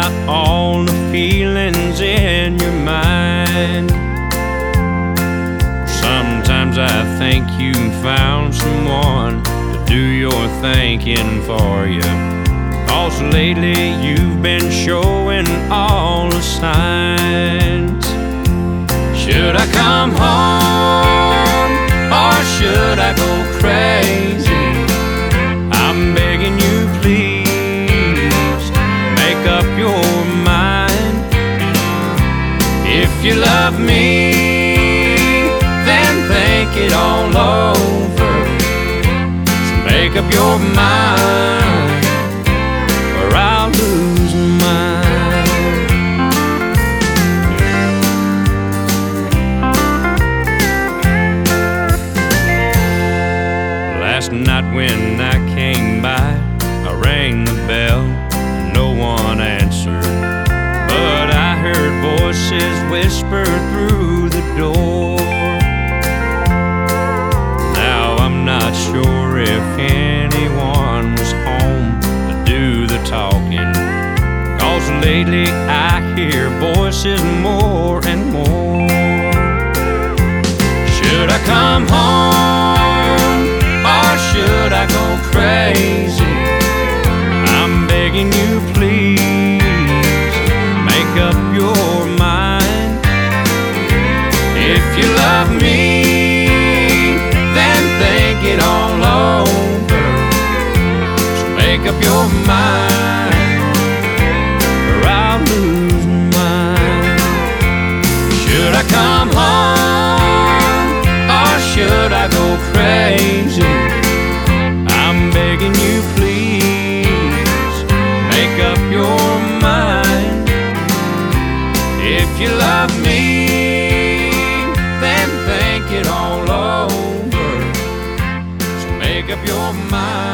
out all the feelings in your mind. Sometimes I think you found someone to do your thinking for you, 'cause lately you've been showing all the signs. Should I come home or should I go crazy? I'm begging you, please make up your mind. If you love me, then think it all over. So make up your mind, or I'll lose mine. Last night when I came by, I rang the bell and no one answered, but I heard voices whisper through the door. Now I'm not sure if anyone was home to do the talking, 'cause lately I hear voices more and more. Should I come home or should I go crazy? I'm begging you, please make up your mind. If you love me, then think it all over. So make up your mind, or I'll lose mine. Should I come home or should I go crazy? I'm begging you, please make up your mind. If you love me, then think it all over. So make up your mind.